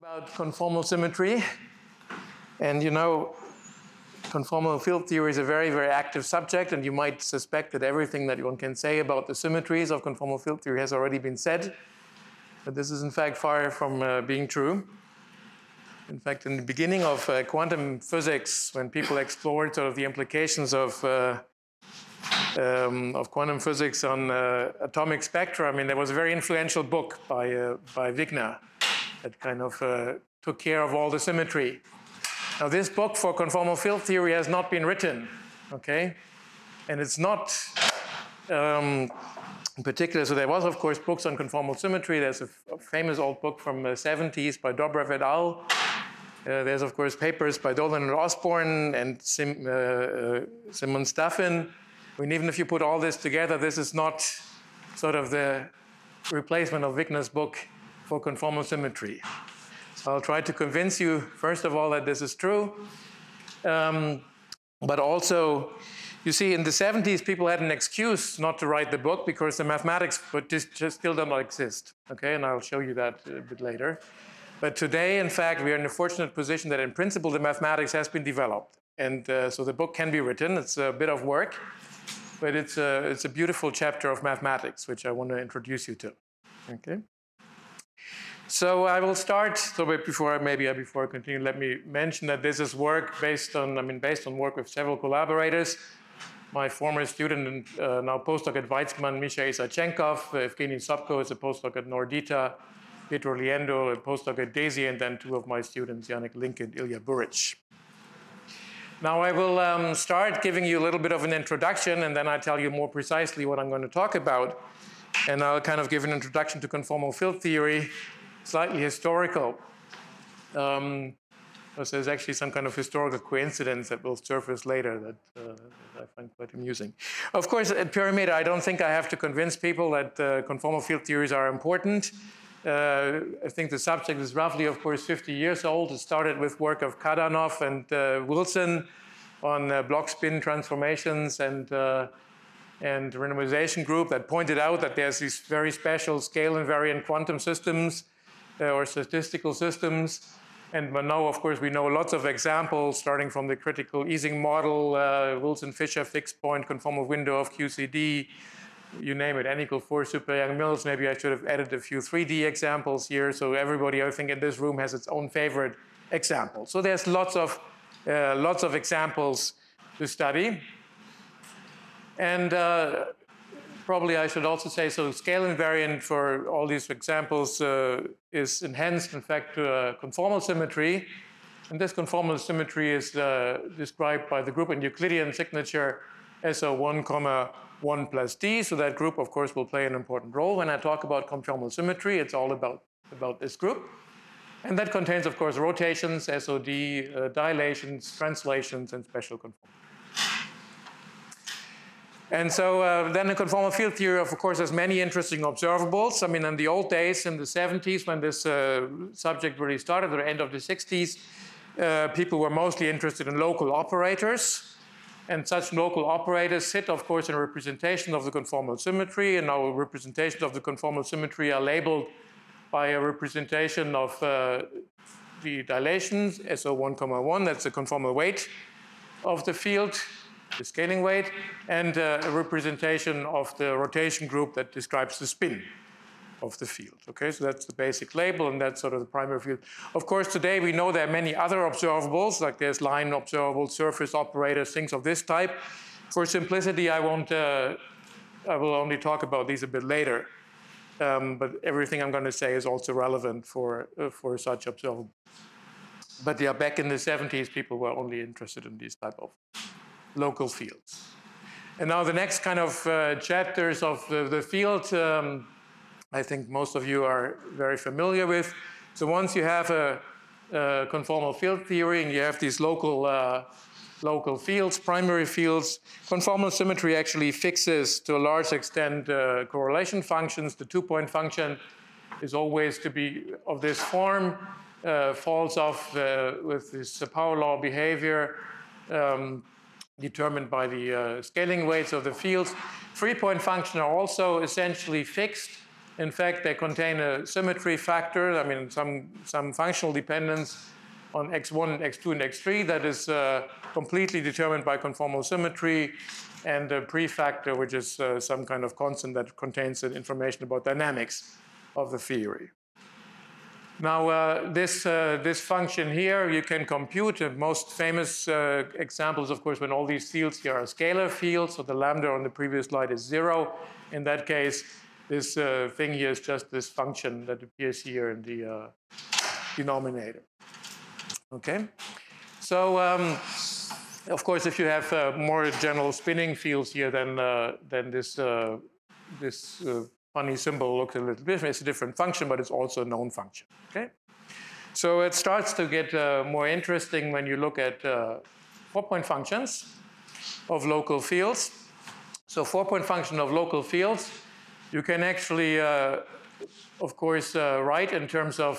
About conformal symmetry. And you know, conformal field theory is a very, very active subject, and you might suspect that everything that one can say about the symmetries of conformal field theory has already been said. But this is in fact far from being true. In fact, in the beginning of quantum physics, when people explored sort of the implications of quantum physics on atomic spectra, I mean, there was a very influential book by Wigner that kind of took care of all the symmetry. Now, this book for conformal field theory has not been written, okay? And it's not in particular, so there was, of course, books on conformal symmetry. There's a famous old book from the 70s by Dobrev et al. There's, of course, papers by Dolan and Osborne and Simon Staffin. I mean, even if you put all this together, this is not sort of the replacement of Wigner's book for conformal symmetry. So I'll try to convince you, first of all, that this is true. But also, you see, in the 70s, people had an excuse not to write the book because the mathematics just still do not exist. Okay, and I'll show you that a bit later. But today, in fact, we are in a fortunate position that in principle, the mathematics has been developed. And so the book can be written. It's a bit of work, but it's a beautiful chapter of mathematics, which I want to introduce you to. Okay. So I will start, so before I continue, let me mention that this is work based on work with several collaborators. My former student and now postdoc at Weizmann, Misha Isachenkov, Evgeny Sobko is a postdoc at Nordita, Pietro Liendo, a postdoc at DESY, and then two of my students, Yannick Link and Ilya Buric. Now I will start giving you a little bit of an introduction, and then I'll tell you more precisely what I'm going to talk about. And I'll kind of give an introduction to conformal field theory, slightly historical. Because there's actually some kind of historical coincidence that will surface later that I find quite amusing. Of course, at Pyramid, I don't think I have to convince people that conformal field theories are important. I think the subject is roughly, of course, 50 years old. It started with work of Kadanoff and Wilson on block spin transformations and randomization group that pointed out that there's these very special scale invariant quantum systems or statistical systems. And now, of course, we know lots of examples, starting from the critical Ising model, Wilson-Fisher fixed point conformal window of QCD, you name it, N equal 4 super Yang-Mills. Maybe I should have added a few 3D examples here, so everybody, I think, in this room has its own favorite example. So there's lots of examples to study. And probably I should also say, so scale invariant for all these examples is enhanced, in fact, to conformal symmetry. And this conformal symmetry is described by the group in Euclidean signature SO1, 1 plus D. So that group, of course, will play an important role. When I talk about conformal symmetry, it's all about this group. And that contains, of course, rotations, SOD, dilations, translations, and special conformal. And so then the conformal field theory, of course, has many interesting observables. I mean, in the old days, in the 70s, when this subject really started, or the end of the 60s, people were mostly interested in local operators. And such local operators sit, of course, in a representation of the conformal symmetry. And our representations of the conformal symmetry are labeled by a representation of the dilations, SO1, 1, that's the conformal weight of the field, the scaling weight, and a representation of the rotation group that describes the spin of the field. Okay, so that's the basic label, and that's sort of the primary field. Of course, today we know there are many other observables, like there's line observables, surface operators, things of this type. For simplicity, I will only talk about these a bit later. But everything I'm going to say is also relevant for such observables. But yeah, back in the 70s, people were only interested in these type of local fields. And now the next kind of chapters of the field, I think most of you are very familiar with. So once you have a conformal field theory and you have these local fields, primary fields, conformal symmetry actually fixes to a large extent correlation functions. The two-point function is always to be of this form, falls off with this power law behavior determined by the scaling weights of the fields. Three-point functions are also essentially fixed. In fact, they contain a symmetry factor, I mean, some functional dependence on x1, x2, and x3 that is completely determined by conformal symmetry, and a prefactor, which is some kind of constant that contains information about dynamics of the theory. Now, this function here you can compute. The most famous examples, of course, when all these fields here are scalar fields, so the lambda on the previous slide is 0. In that case, this thing here is just this function that appears here in the denominator. Okay? So, of course, if you have more general spinning fields here, then this funny symbol looks a little different. It's a different function, but it's also a known function. Okay? So it starts to get more interesting when you look at 4-point functions of local fields. So 4-point function of local fields, you can actually, of course, write in terms of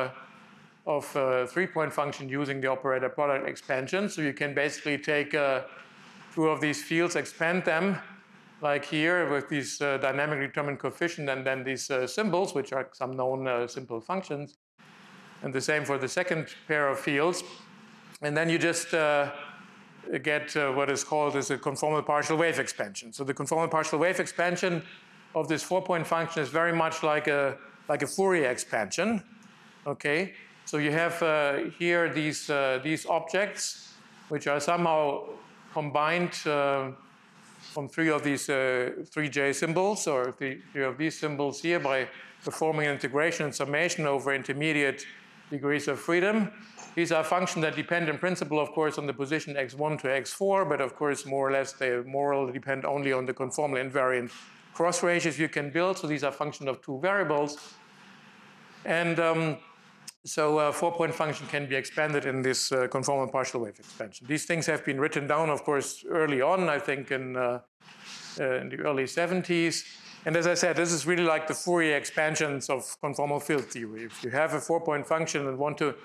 3-point function using the operator product expansion. So you can basically take 2 of these fields, expand them, like here with these dynamically determined coefficient, and then these symbols, which are some known simple functions. And the same for the second pair of fields. And then you just get what is called as a conformal partial wave expansion. So the conformal partial wave expansion of this 4-point function is very much like a Fourier expansion. Okay, so you have here these objects which are somehow combined from 3 of these 3J symbols, or 3 of these symbols here, by performing an integration and summation over intermediate degrees of freedom. These are functions that depend in principle, of course, on the position x1 to x4, but of course, more or less, they more or less depend only on the conformal invariant cross ratios you can build. So these are functions of 2 variables. And so a 4-point function can be expanded in this conformal partial wave expansion. These things have been written down, of course, early on, I think in the early 70s. And as I said, this is really like the Fourier expansions of conformal field theory. If you have a 4-point function and want to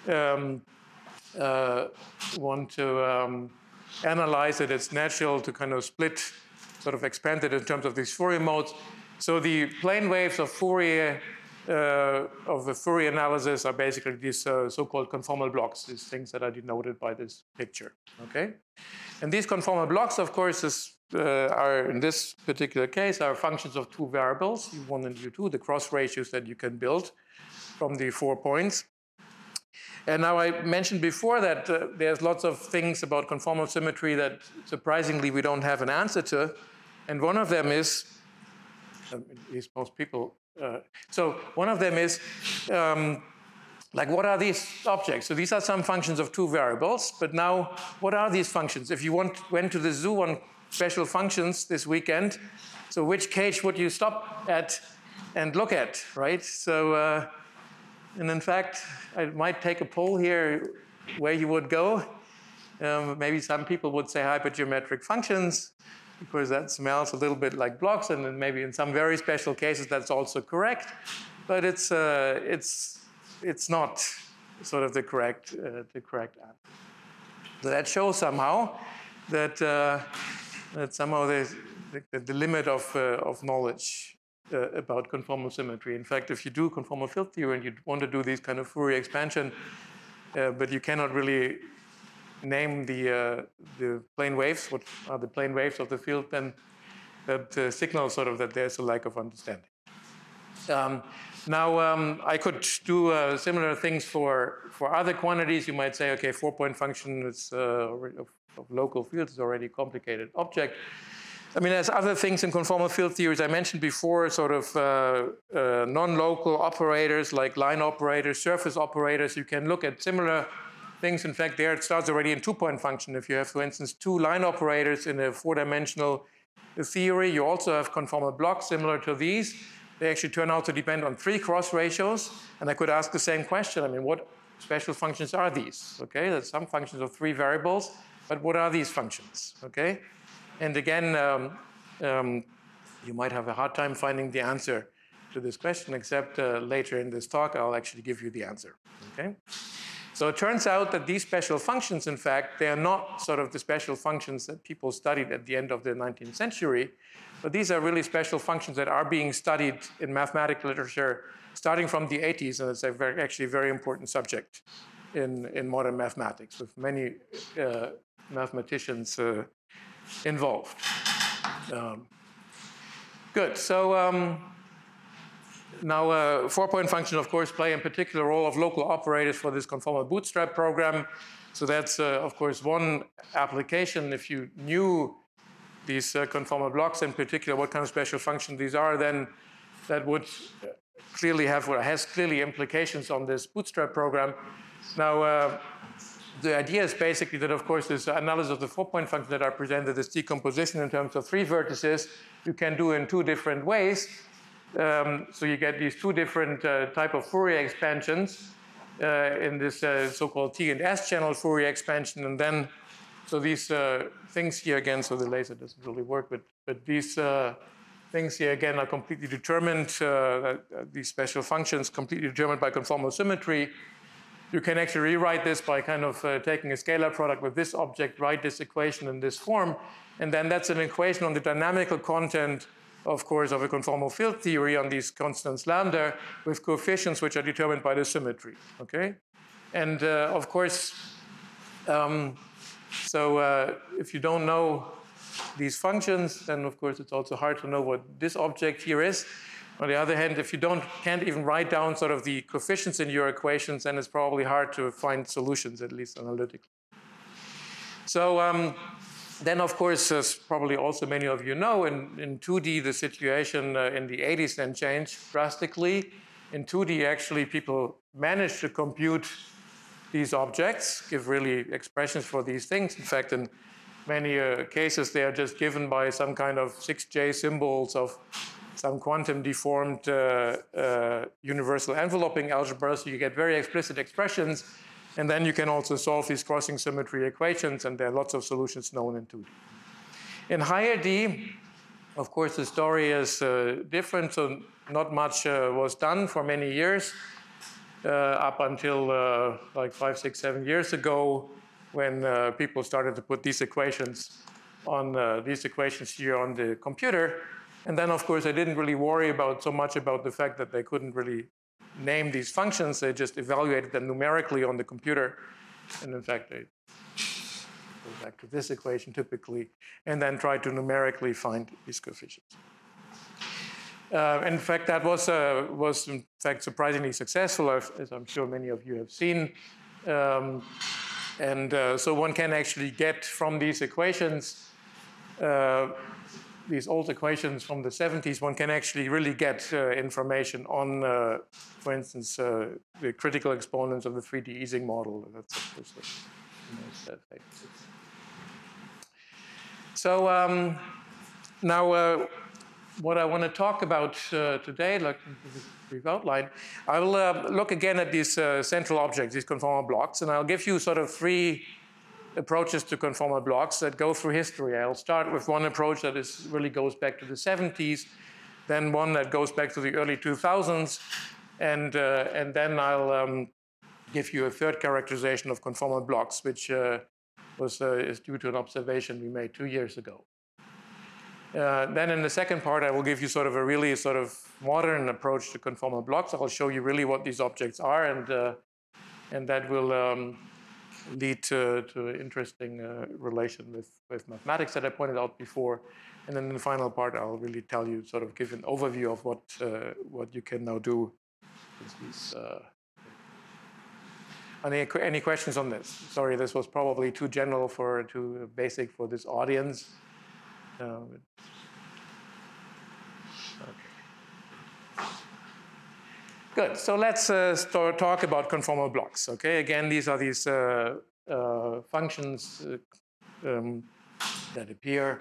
analyze it, it's natural to kind of split, sort of expand it in terms of these Fourier modes. So the plane waves of Fourier, of the Fourier analysis, are basically these so-called conformal blocks, these things that are denoted by this picture. Okay, and these conformal blocks, of course, are in this particular case are functions of 2 variables, U1 and U2, the cross ratios that you can build from the 4 points. And now I mentioned before that there's lots of things about conformal symmetry that surprisingly we don't have an answer to, and one of them is, at least most people. So one of them is, like, what are these objects? So these are some functions of 2 variables, but now what are these functions? If you went to the zoo on special functions this weekend, so which cage would you stop at and look at, right? So, and in fact, I might take a poll here where you would go. Maybe some people would say hypergeometric functions, because that smells a little bit like blocks, and then maybe in some very special cases that's also correct, but it's not sort of the correct answer. So that shows somehow that somehow the limit of knowledge about conformal symmetry. In fact, if you do conformal field theory and you want to do these kind of Fourier expansion, but you cannot really name the plane waves, what are the plane waves of the field, then that signals sort of that there's a lack of understanding. Now, I could do similar things for other quantities. You might say, okay, 4-point function is, of local fields is already a complicated object. I mean, there's other things in conformal field theories. I mentioned before sort of non-local operators like line operators, surface operators. You can look at similar things. In fact, there it starts already in 2-point function. If you have, for instance, 2 line operators in a 4-dimensional theory, you also have conformal blocks similar to these. They actually turn out to depend on 3 cross ratios. And I could ask the same question. I mean, what special functions are these? Okay, there's some functions of 3 variables, but what are these functions? Okay, and again, you might have a hard time finding the answer to this question, except later in this talk, I'll actually give you the answer. Okay. So it turns out that these special functions, in fact, they are not sort of the special functions that people studied at the end of the 19th century. But these are really special functions that are being studied in mathematical literature starting from the 80s, and it's actually a very important subject in modern mathematics, with many mathematicians involved. Good. So now four-point functions, of course, play in particular role of local operators for this conformal bootstrap program. So that's, of course, one application. If you knew these conformal blocks, in particular, what kind of special function these are, then that would clearly have, or has clearly implications on this bootstrap program. Now, the idea is basically that, of course, this analysis of the four-point functions that are presented, this decomposition in terms of three vertices, you can do in two different ways. So you get these two different type of Fourier expansions in this so-called T and S channel Fourier expansion, and then so these things here again. So the laser doesn't really work, but these things here again are completely determined. These special functions completely determined by conformal symmetry. You can actually rewrite this by kind of taking a scalar product with this object, write this equation in this form, and then that's an equation on the dynamical content, of course, of a conformal field theory on these constants lambda with coefficients which are determined by the symmetry, okay? And of course, if you don't know these functions, then of course it's also hard to know what this object here is. On the other hand, if you can't even write down sort of the coefficients in your equations, then it's probably hard to find solutions, at least analytically. So then, of course, as probably also many of you know, in 2D, the situation in the 80s then changed drastically. In 2D, actually, people managed to compute these objects, give really expressions for these things. In fact, in many cases, they are just given by some kind of 6J symbols of some quantum deformed universal enveloping algebra. So you get very explicit expressions. And then you can also solve these crossing symmetry equations, and there are lots of solutions known in 2D. In higher D, of course, the story is different. So not much was done for many years, up until like 5, 6, 7 years ago, when people started to put these equations here on the computer. And then, of course, I didn't really worry so much about the fact that they couldn't really name these functions. They just evaluated them numerically on the computer. And in fact, they go back to this equation typically, and then try to numerically find these coefficients. In fact, that was in fact surprisingly successful, as I'm sure many of you have seen. So one can actually get from these equations, these old equations from the 70s, one can actually really get information on, for instance, the critical exponents of the 3D Ising model. That's of course the most effective. So now what I want to talk about today, like we've outlined, I will look again at these central objects, these conformal blocks, and I'll give you sort of three approaches to conformal blocks that go through history. I'll start with one approach that really goes back to the 70s, then one that goes back to the early 2000s, and then I'll give you a third characterization of conformal blocks, which is due to an observation we made 2 years ago. Then in the second part, I will give you sort of a really sort of modern approach to conformal blocks. I'll show you really what these objects are, and that will lead to an interesting relation with mathematics that I pointed out before. And then in the final part, I'll really tell you, sort of give an overview of what you can now do with these. Any questions on this? Sorry, this was probably too general too basic for this audience. Okay. Good. So let's talk about conformal blocks. Okay. Again, these are these functions that appear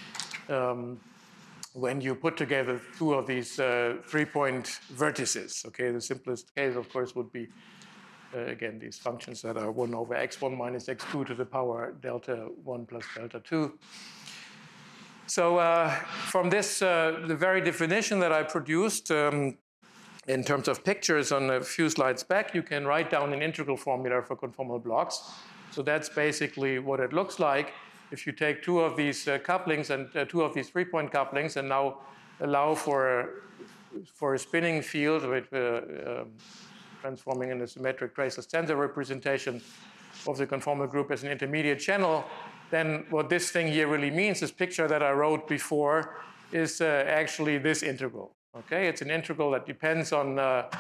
when you put together two of these 3-point vertices. Okay. The simplest case, of course, would be again these functions that are 1 over x1 minus x2 to the power delta 1 plus delta 2. So from this, the very definition that I produced in terms of pictures on a few slides back, you can write down an integral formula for conformal blocks. So that's basically what it looks like. if you take two of these couplings and two of these three-point couplings and now allow for a spinning field with transforming in a symmetric traceless tensor representation of the conformal group as an intermediate channel, then what this thing here really means, this picture that I wrote before, is actually this integral. Okay, it's an integral that depends on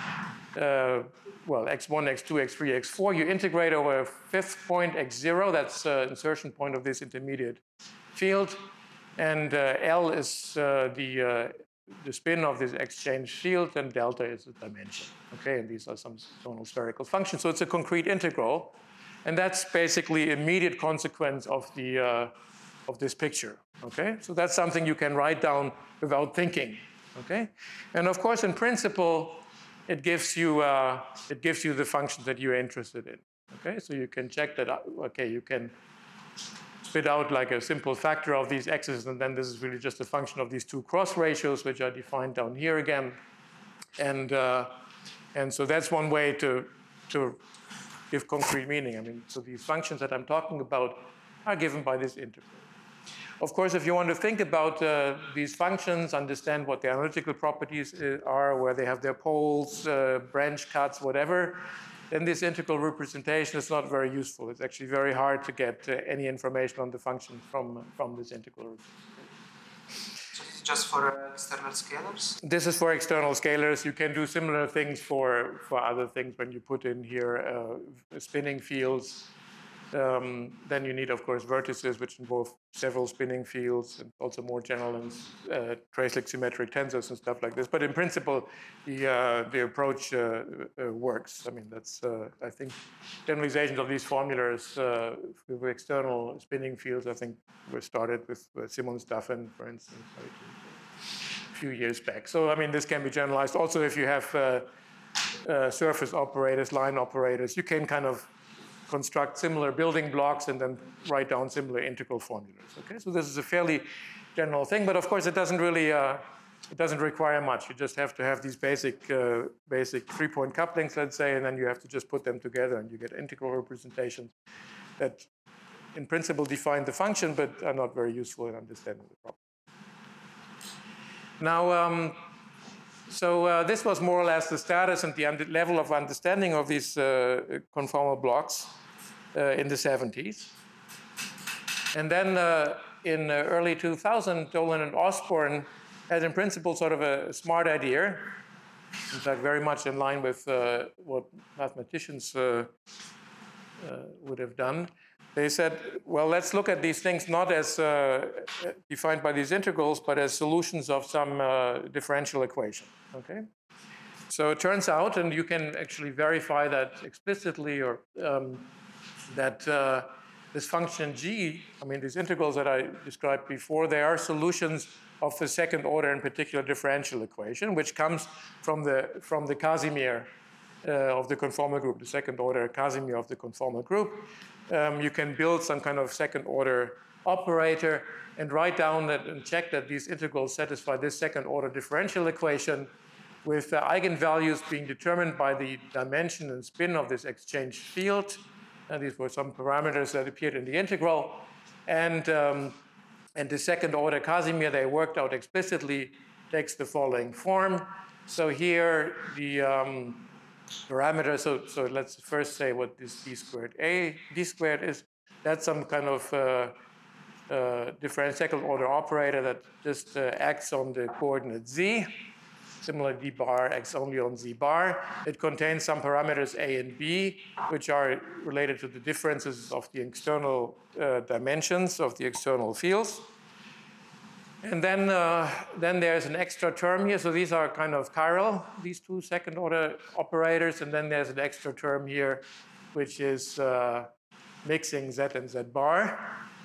well, x1, x2, x3, x4. You integrate over a fifth point, x0. That's insertion point of this intermediate field, and L is the spin of this exchange field, and delta is the dimension. Okay, and these are some zonal spherical functions. So it's a concrete integral, and that's basically immediate consequence of the of this picture. Okay, so that's something you can write down without thinking. Okay, and of course, in principle, it gives you the functions that you're interested in. Okay, so you can check that. Okay, you can spit out like a simple factor of these x's, and then this is really just a function of these two cross ratios, which are defined down here again. And so that's one way to give concrete meaning. I mean, so these functions that I'm talking about are given by this integral. Of course, if you want to think about these functions, understand what their analytical properties are, where they have their poles, branch cuts, whatever, then this integral representation is not very useful. It's actually very hard to get any information on the function from this integral representation. So this is just for external scalars? This is for external scalars. You can do similar things for other things when you put in here spinning fields. Then you need, of course, vertices, which involve several spinning fields, and also more general and traceless symmetric tensors and stuff like this. But in principle, the approach works. I mean, that's, I think, generalizations of these formulas with external spinning fields, I think, were started with Simon-Staffen, for instance, a few years back. So, I mean, this can be generalized. Also, if you have surface operators, line operators, you can kind of construct similar building blocks and then write down similar integral formulas. Okay, so this is a fairly general thing, but of course it doesn't really it doesn't require much. You just have to have these basic three-point couplings, let's say, and then you have to just put them together, and you get integral representations that, in principle, define the function, but are not very useful in understanding the problem. Now, this was more or less the status and the level of understanding of these conformal blocks in the 70s. And then in early 2000, Dolan and Osborne had in principle sort of a smart idea, in fact very much in line with what mathematicians would have done. They said, well, let's look at these things not as defined by these integrals, but as solutions of some differential equation. Okay? So it turns out, and you can actually verify that explicitly, or that this function g, I mean, these integrals that I described before, they are solutions of the second order, in particular, differential equation, which comes from the Casimir of the conformal group, the second order Casimir of the conformal group. You can build some kind of second order operator and write down that and check that these integrals satisfy this second order differential equation, with eigenvalues being determined by the dimension and spin of this exchange field. And these were some parameters that appeared in the integral. And the second order Casimir, they worked out explicitly, takes the following form. So here the parameter, so let's first say what this d squared is. That's some kind of different second order operator that just acts on the coordinate z. Similar, d bar acts only on z bar. It contains some parameters a and b, which are related to the differences of the external dimensions of the external fields. And then there's an extra term here. So these are kind of chiral, these two second order operators. And then there's an extra term here, which is mixing z and z bar.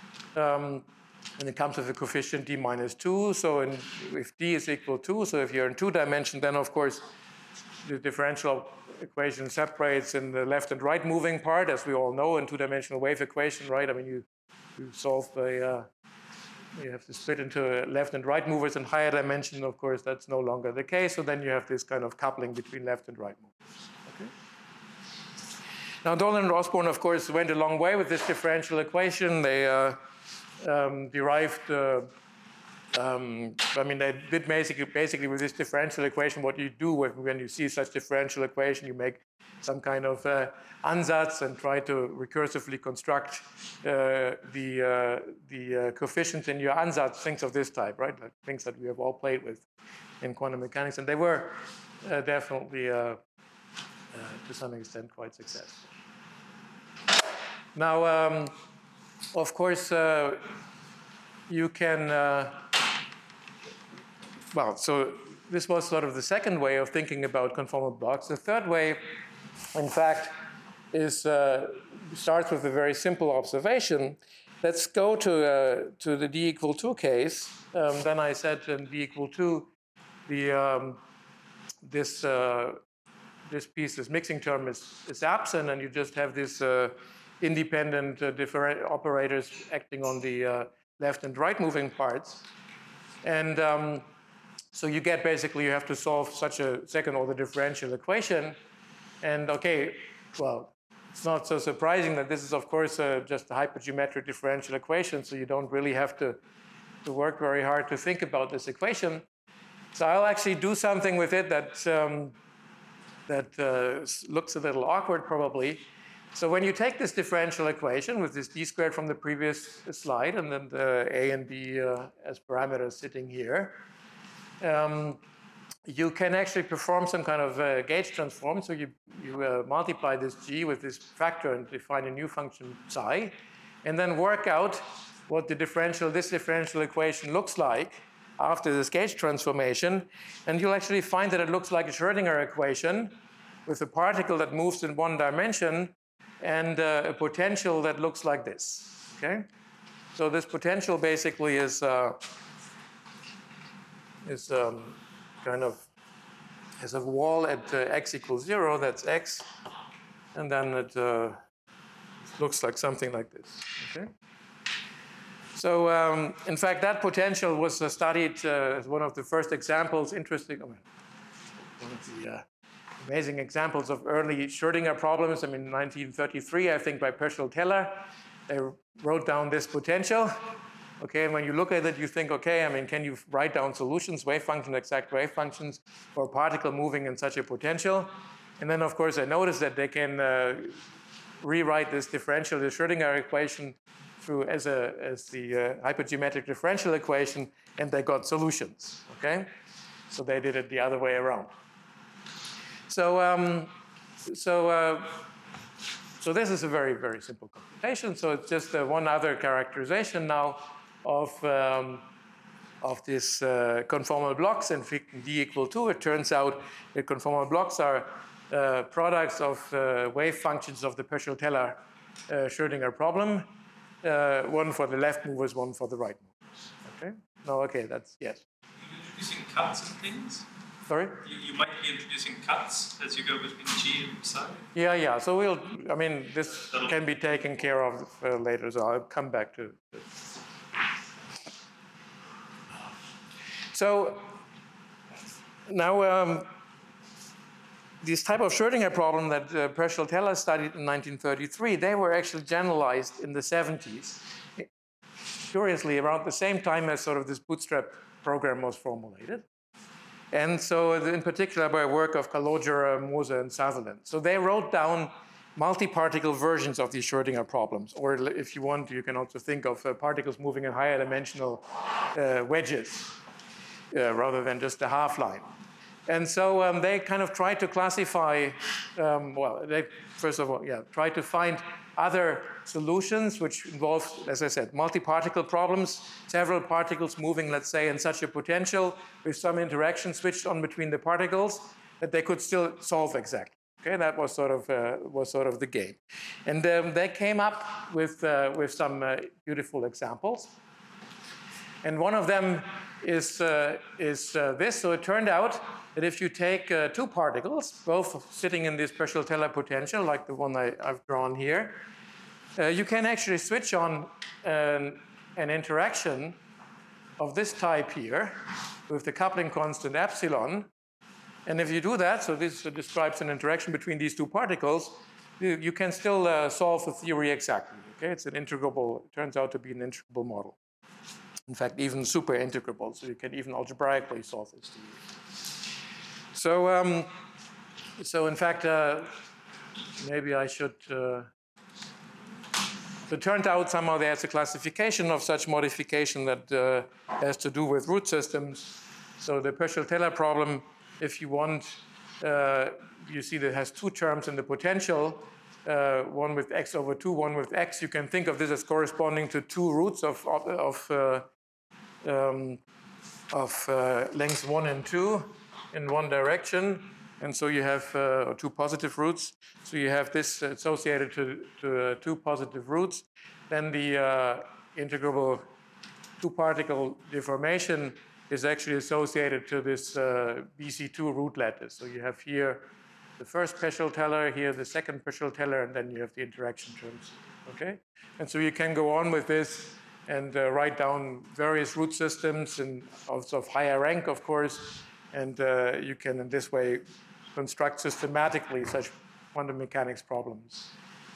And it comes with a coefficient d minus 2. So if d is equal to 2, so if you're in 2 dimensions, then of course the differential equation separates in the left and right moving part, as we all know in 2-dimensional wave equation, right? I mean, you solve you have to split into left and right movers in higher dimension. Of course, that's no longer the case. So then you have this kind of coupling between left and right movers. Okay? Now, Dolan and Osborne, of course, went a long way with this differential equation. They derived. I mean, they did basically with this differential equation, what you do when you see such differential equation, you make some kind of ansatz and try to recursively construct the coefficients in your ansatz, things of this type, right? Like things that we have all played with in quantum mechanics, and they were definitely, to some extent, quite successful. Now, of course, you can, well, so this was sort of the second way of thinking about conformal blocks. The third way, in fact, is starts with a very simple observation. Let's go to the d equal 2 case. Then I said in d equal 2, this piece, this mixing term is absent, and you just have this independent different operators acting on the left and right moving parts. And so you get basically, you have to solve such a second order differential equation. And okay, well, it's not so surprising that this is, of course, just a hypergeometric differential equation, so you don't really have to work very hard to think about this equation. So I'll actually do something with it that looks a little awkward, probably. So when you take this differential equation with this d squared from the previous slide, and then the a and b as parameters sitting here, you can actually perform some kind of gauge transform. So you multiply this g with this factor and define a new function psi, and then work out what this differential equation looks like after this gauge transformation. And you'll actually find that it looks like a Schrödinger equation with a particle that moves in one dimension and a potential that looks like this. Okay? So this potential basically is kind of has a wall at x equals 0, that's x, and then it looks like something like this. Okay? So in fact, that potential was studied as one of the first examples, one of the amazing examples of early Schrödinger problems. I mean, in 1933, I think, by Peschel-Teller, they wrote down this potential. Okay, and when you look at it, you think, okay, I mean, can you write down solutions, wave functions, exact wave functions for a particle moving in such a potential? And then, of course, I noticed that they can rewrite this differential, the Schrödinger equation, through as the hypergeometric differential equation, and they got solutions. Okay, so they did it the other way around. So this is a very, very simple computation. So it's just one other characterization now of this conformal blocks, and d equal 2. It turns out that conformal blocks are products of wave functions of the Peschel-Teller Schrödinger problem. One for the left movers, one for the right movers. Okay? No, okay, that's yes. You're introducing cuts and things? Sorry? You might be introducing cuts as you go between G and psi? Yeah. So I mean, this can be taken care of later, so I'll come back to this. So now, this type of Schrödinger problem that Peschel-Teller studied in 1933, they were actually generalized in the 70s. Curiously, around the same time as sort of this bootstrap program was formulated. And so, in particular, by work of Calogero, Mose, and Sutherland. So they wrote down multi-particle versions of these Schrödinger problems. Or if you want, you can also think of particles moving in higher dimensional wedges, rather than just a half-line. And so they kind of tried to classify, well, they first of all, tried to find other solutions which involve, as I said, multi-particle problems, several particles moving, let's say, in such a potential with some interaction switched on between the particles that they could still solve exactly. Okay, that was sort of the game. And they came up with some beautiful examples. And one of them is this. So it turned out that if you take two particles, both sitting in this Peschel-Teller potential, like the one I've drawn here, you can actually switch on an interaction of this type here with the coupling constant epsilon. And if you do that, so this describes an interaction between these two particles, you can still solve the theory exactly. Okay, it's an integrable. It turns out to be an integrable model. In fact, even super integrable. So you can even algebraically solve this theory. So in fact, maybe I should. It turned out somehow there's a classification of such modification that has to do with root systems. So the Peschel-Teller problem, if you want, you see that it has two terms in the potential, one with x over 2, one with x. You can think of this as corresponding to two roots of lengths 1 and 2 in one direction. And so you have two positive roots. So you have this associated to two positive roots. Then the integrable two-particle deformation is actually associated to this BC2 root lattice. So you have here the first Peschel-Teller, here the second Peschel-Teller, and then you have the interaction terms. Okay? And so you can go on with this and write down various root systems and also of higher rank, of course. And you can, in this way, construct systematically such quantum mechanics problems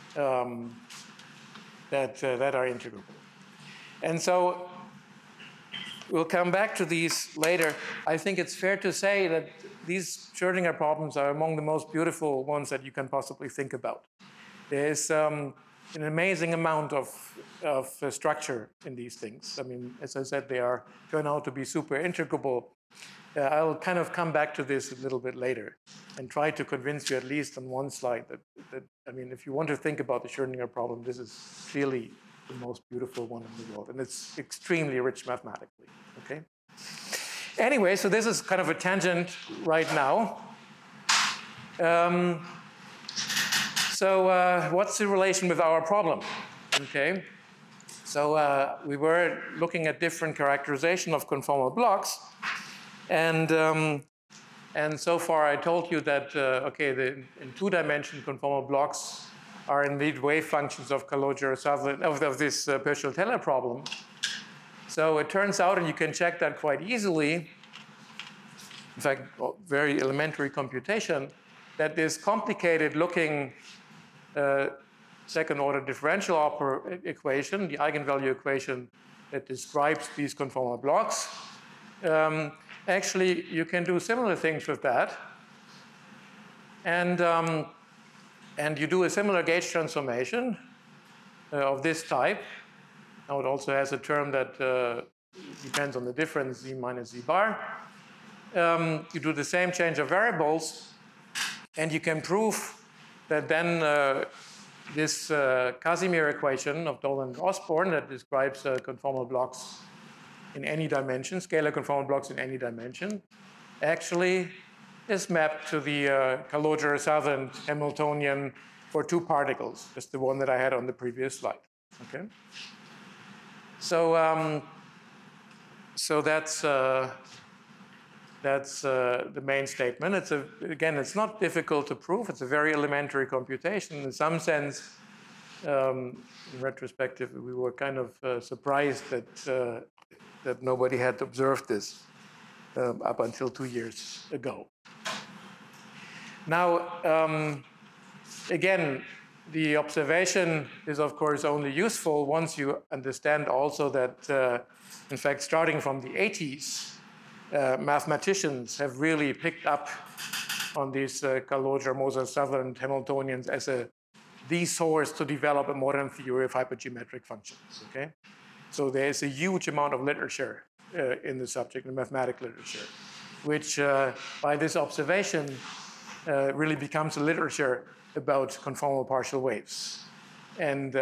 that are integrable. And so we'll come back to these later. I think it's fair to say that these Schrödinger problems are among the most beautiful ones that you can possibly think about. There's an amazing amount of structure in these things. I mean, as I said, they turn out to be super integrable. I'll kind of come back to this a little bit later and try to convince you at least on one slide that I mean, if you want to think about the Schrödinger problem, this is clearly the most beautiful one in the world. And it's extremely rich mathematically, okay? Anyway, so this is kind of a tangent right now. What's the relation with our problem? Okay, so we were looking at different characterization of conformal blocks. And so far I told you that, in two-dimensional conformal blocks are indeed wave functions of Calogero-Sutherland, of this Peschel-Teller problem. So it turns out, and you can check that quite easily, in fact, very elementary computation, that this complicated looking second-order differential equation, the eigenvalue equation that describes these conformal blocks, actually, you can do similar things with that. And you do a similar gauge transformation of this type. Now it also has a term that depends on the difference, z minus z bar. You do the same change of variables, and you can prove that then this Casimir equation of Dolan and Osborn that describes conformal blocks in any dimension, scalar conformal blocks in any dimension, actually is mapped to the Calogero-Sutherland Hamiltonian for two particles, just the one that I had on the previous slide. Okay. So that's the main statement. Again, it's not difficult to prove. It's a very elementary computation. In some sense, in retrospective, we were kind of surprised that nobody had observed this up until 2 years ago. Now, again, the observation is, of course, only useful once you understand also that, in fact, starting from the 80s, mathematicians have really picked up on these Calogero-Moser-Sutherland Hamiltonians as the source to develop a modern theory of hypergeometric functions. Okay, so there is a huge amount of literature in the subject, in mathematical literature, which by this observation really becomes a literature about conformal partial waves, and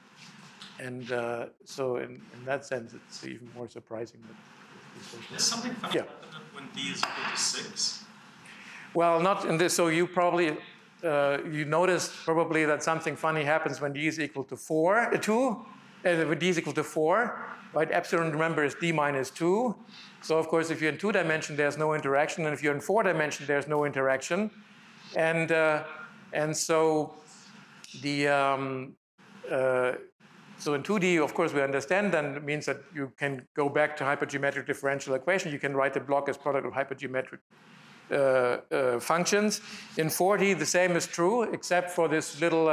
so in that sense, it's even more surprising that. There's something funny happening when d is equal to 6. Well, not in this. So you probably you noticed probably that something funny happens when d is equal to 2. When d is equal to 4, right? Epsilon, remember, is d minus 2. So of course, if you're in 2 dimension, there's no interaction, and if you're in 4 dimension, there's no interaction, and so the so in 2D, of course, we understand then it means that you can go back to hypergeometric differential equation. You can write the block as product of hypergeometric functions. In 4D, the same is true, except for this little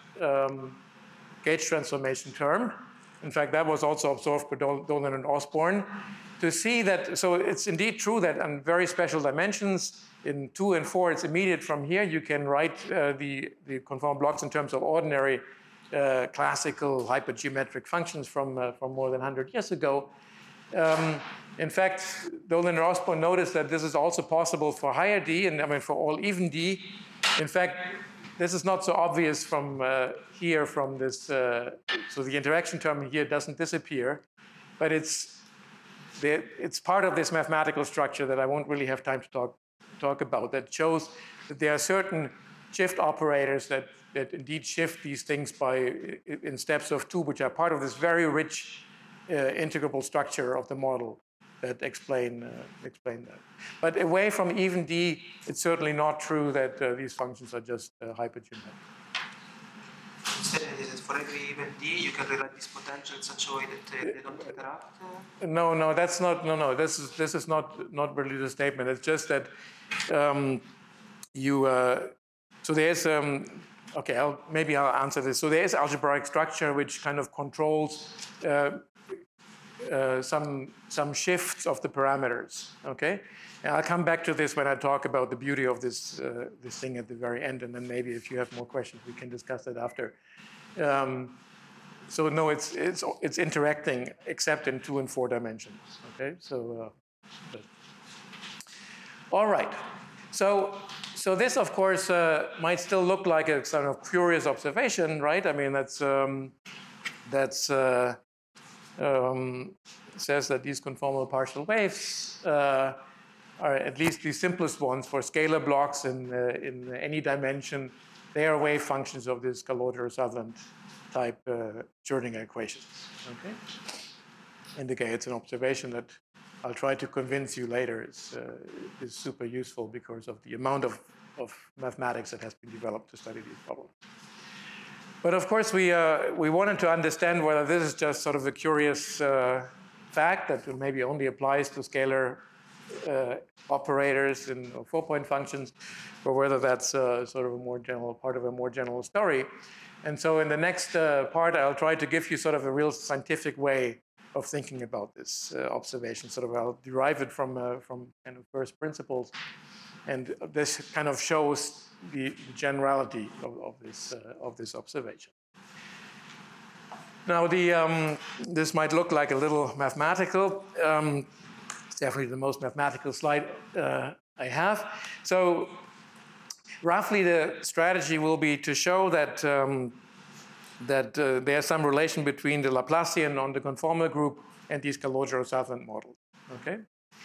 gauge transformation term. In fact, that was also observed by Dolan and Osborne. To see that, so it's indeed true that on very special dimensions, in 2 and 4, it's immediate from here. You can write the conformal blocks in terms of ordinary classical hypergeometric functions from more than 100 years ago. In fact, Dolan and Osborne noticed that this is also possible for higher D, and I mean for all even D. In fact, this is not so obvious from here, from this, so the interaction term here doesn't disappear, but it's part of this mathematical structure that I won't really have time to talk about, that shows that there are certain shift operators that indeed shift these things in steps of 2, which are part of this very rich integrable structure of the model that explain that. But away from even D, it's certainly not true that these functions are just hypergeometric. Instead, is it for every even D, you can rewrite this potential in such a way that they don't interact? No, that's not. No. This is not really the statement. It's just that so there's okay. Maybe I'll answer this. So there is algebraic structure which kind of controls some shifts of the parameters. Okay, and I'll come back to this when I talk about the beauty of this thing at the very end, and then maybe if you have more questions, we can discuss that after. So no, it's interacting except in 2 and 4 dimensions. Okay, so all right. So this, of course, might still look like a sort of curious observation, right? I mean, says that these conformal partial waves are at least the simplest ones for scalar blocks in any dimension. They are wave functions of this Calodero-Sutherland type Schrödinger equations. Okay, and again, it's an observation that I'll try to convince you later is super useful because of the amount of mathematics that has been developed to study these problems. But of course, we wanted to understand whether this is just sort of a curious fact that maybe only applies to scalar operators in 4-point functions, or whether that's sort of a more general part of a more general story. And so in the next part, I'll try to give you sort of a real scientific way of thinking about this observation. Sort of I'll derive it from kind of first principles, and this kind of shows the generality of this observation. Now, this might look like a little mathematical. It's definitely the most mathematical slide I have. So, roughly, the strategy will be to show that there's some relation between the Laplacian on the conformal group and these Calogero-Sutherland models. Okay,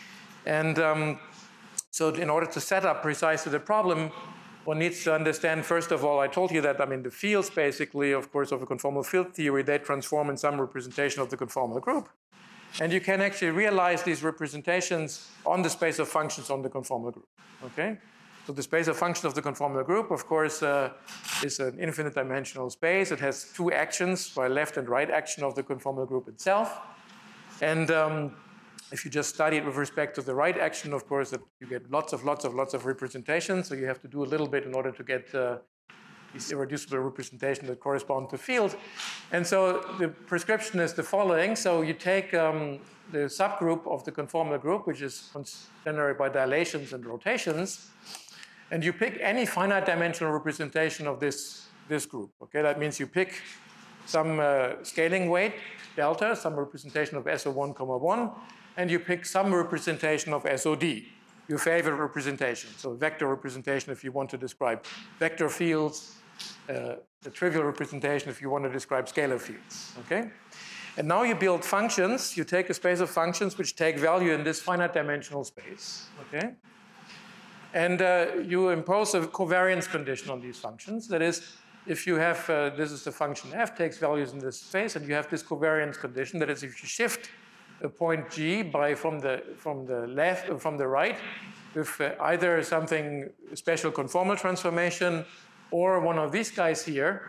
and so in order to set up precisely the problem, one needs to understand, first of all, I told you that, I mean, the fields basically, of course, of a conformal field theory, they transform in some representation of the conformal group. And you can actually realize these representations on the space of functions on the conformal group. Okay? So the space of function of the conformal group, of course, is an infinite dimensional space. It has 2 actions, by left and right action of the conformal group itself. And if you just study it with respect to the right action, of course, that you get lots of representations. So you have to do a little bit in order to get these irreducible representations that correspond to field. And so the prescription is the following. So you take the subgroup of the conformal group, which is generated by dilations and rotations, and you pick any finite dimensional representation of this group. Okay, that means you pick some scaling weight, delta, some representation of SO1, 1, and you pick some representation of SOD, your favorite representation. So vector representation if you want to describe vector fields, the trivial representation if you want to describe scalar fields. Okay, and now you build functions. You take a space of functions which take value in this finite dimensional space. Okay, and you impose a covariance condition on these functions. That is, if you have this is the function f takes values in this space, and you have this covariance condition. That is, if you shift a point G from the right with either something special conformal transformation or one of these guys here,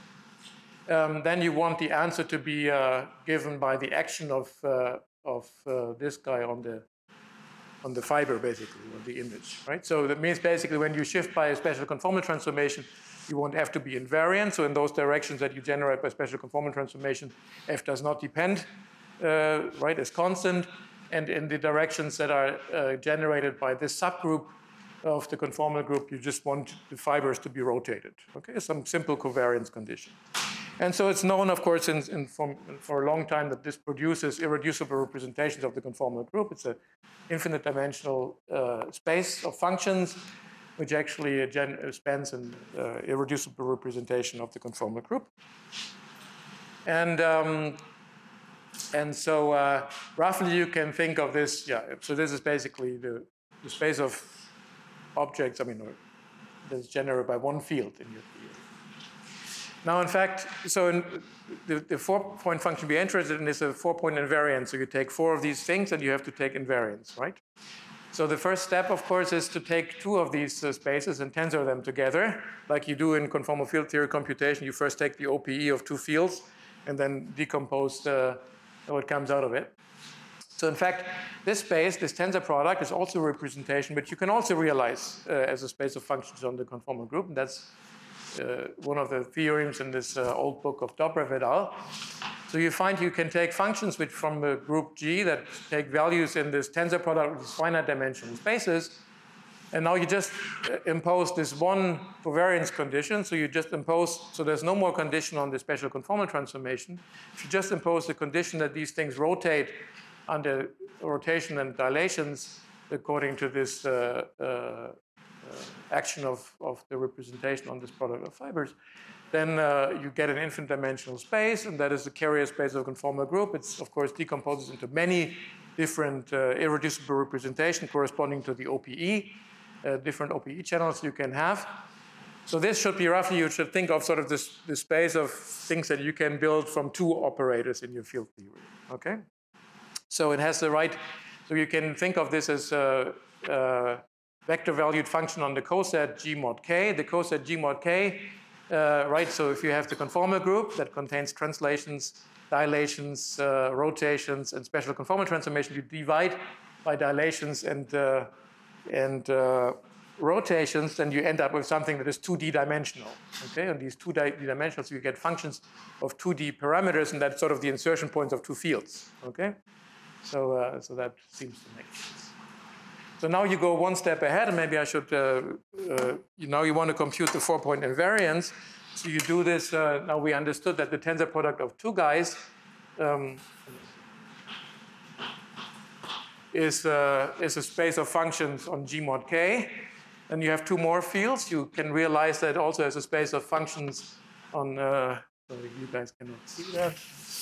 then you want the answer to be given by the action of this guy on the fiber, basically, on the image, right? So that means basically when you shift by a special conformal transformation, you want F to be invariant. So in those directions that you generate by special conformal transformation, F does not depend, right, as constant. And in the directions that are generated by this subgroup of the conformal group, you just want the fibers to be rotated, okay? Some simple covariance condition. And so it's known, of course, for a long time that this produces irreducible representations of the conformal group. It's an infinite dimensional space of functions, which actually spans an irreducible representation of the conformal group. And so roughly you can think of this, so this is basically the space of objects, that's generated by one field in your field. Now, in fact, so in the 4-point function we're interested in is a 4-point invariant. So you take 4 of these things and you have to take invariants, right? So the first step, of course, is to take 2 of these spaces and tensor them together, like you do in conformal field theory computation. You first take the OPE of 2 fields and then decompose what comes out of it. So in fact, this space, this tensor product, is also a representation, but you can also realize as a space of functions on the conformal group. And that's one of the theorems in this old book of Dobrev et al. So you find you can take functions which from the group G that take values in this tensor product with finite dimensional spaces. And now you just impose this one covariance condition. So you just impose, so there's no more condition on the special conformal transformation. If you just impose the condition that these things rotate under rotation and dilations according to this action of the representation on this product of fibers, then you get an infinite dimensional space, and that is the carrier space of a conformal group. It's, of course, decomposes into many different irreducible representations corresponding to the OPE, different OPE channels you can have. So this should be roughly, you should think of sort of this space of things that you can build from 2 operators in your field theory, okay? So it has the right, so you can think of this as vector-valued function on the coset G mod K. The coset G mod K, right? So if you have the conformal group that contains translations, dilations, rotations, and special conformal transformation, you divide by dilations and rotations, then you end up with something that is 2D dimensional. Okay, and these 2D dimensionals, you get functions of 2D parameters, and that's sort of the insertion points of 2 fields. Okay, so so that seems to make sense. So now you go one step ahead, and maybe I should, now you want to compute the 4-point invariance. So you do this, now we understood that the tensor product of 2 guys is a space of functions on G mod K. And you have 2 more fields. You can realize that also as a space of functions on, sorry, you guys cannot see that.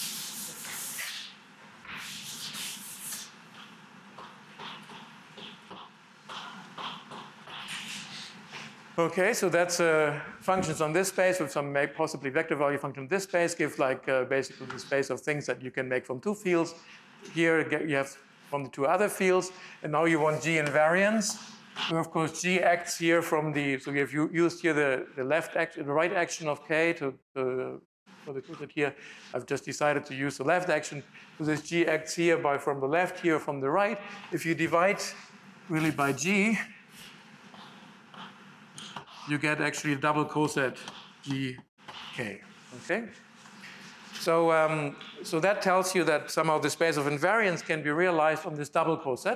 Okay, so that's functions on this space with some possibly vector value function on this space give like basically the space of things that you can make from 2 fields. Here you have from the 2 other fields, and now you want G invariance. So of course G acts here from the, so if you used here the left action, the right action of K for the coset here, I've just decided to use the left action. So this G acts here from the left, here from the right. If you divide really by G, you get actually a double coset GK, okay? So, so that tells you that somehow the space of invariance can be realized on this double coset.